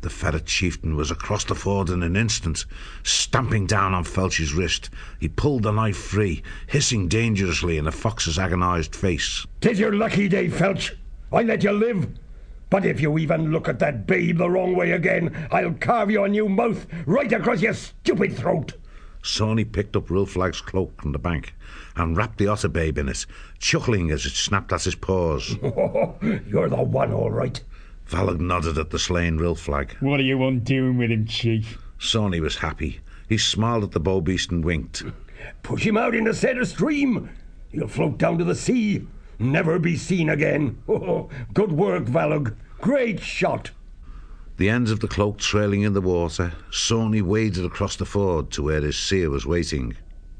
The ferret chieftain was across the ford in an instant, stamping down on Felch's wrist. He pulled the knife free, hissing dangerously in the fox's agonised face. "'Tis your lucky day, Felch. I let you live. But if you even look at that babe the wrong way again, I'll carve you a new mouth right across your stupid throat." Sawney picked up Rilflag's cloak from the bank and wrapped the otter babe in it, chuckling as it snapped at his paws. "You're the one, all right." Valog nodded at the slain Rilflag. "What are you on doing with him, Chief?" Sawney was happy. He smiled at the bow beast and winked. "Push him out in the Cedar stream. He'll float down to the sea, never be seen again. Good work, Valog. Great shot." The ends of the cloak trailing in the water, Sawney waded across the ford to where his seer was waiting.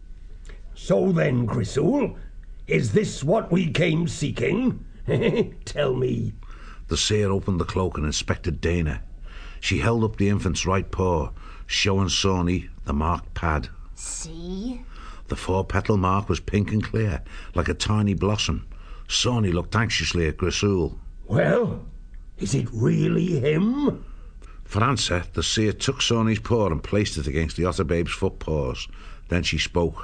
"So then, Grisul, is this what we came seeking? Tell me." The seer opened the cloak and inspected Dana. She held up the infant's right paw, showing Sawney the marked pad. "See?" The 4-petal mark was pink and clear, like a tiny blossom. Sawney looked anxiously at Grisul. "Well, is it really him?" For answer, the seer took Sawney's paw and placed it against the otter babe's foot paws. Then she spoke.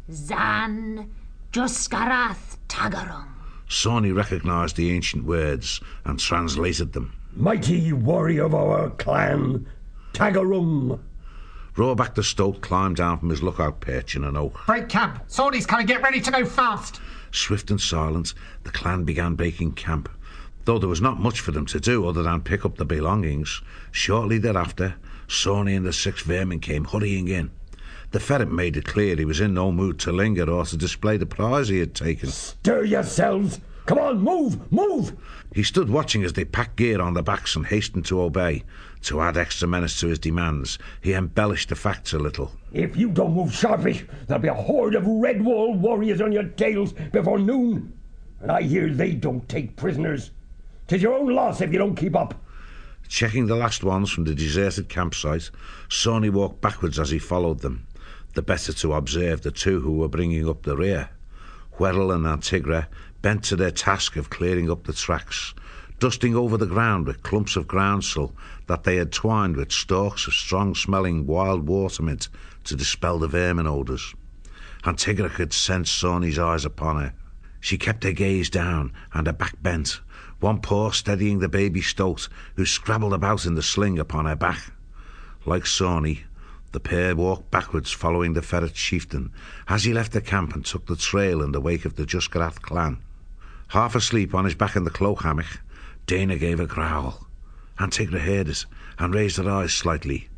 "Zan Juskarath Tagarung." Sawney recognised the ancient words and translated them. "Mighty warrior of our clan, Tagarung." Roarback the Stoat climbed down from his lookout perch in an oak. "Break camp. Sawney's coming. Get ready to go fast." Swift and silent, the clan began breaking camp. Though there was not much for them to do other than pick up the belongings, shortly thereafter, Sawney and the 6 vermin came hurrying in. The ferret made it clear he was in no mood to linger or to display the prize he had taken. "Stir yourselves! Come on, move, move!" He stood watching as they packed gear on their backs and hastened to obey. To add extra menace to his demands, he embellished the facts a little. "If you don't move sharply, there'll be a horde of Redwall warriors on your tails before noon. And I hear they don't take prisoners. 'Tis your own loss if you don't keep up." Checking the last ones from the deserted campsite, Sawney walked backwards as he followed them, the better to observe the 2 who were bringing up the rear. Whirl and Antigra bent to their task of clearing up the tracks, dusting over the ground with clumps of groundsel that they had twined with stalks of strong-smelling wild watermint to dispel the vermin odours. Antigra could sense Sawney's eyes upon her. She kept her gaze down and her back bent, one paw steadying the baby stoat, who scrabbled about in the sling upon her back. Like Sawney, the pair walked backwards following the ferret chieftain as he left the camp and took the trail in the wake of the Juskarath clan. Half asleep on his back in the cloak hammock, Dana gave a growl. Antigra heard it and raised her eyes slightly.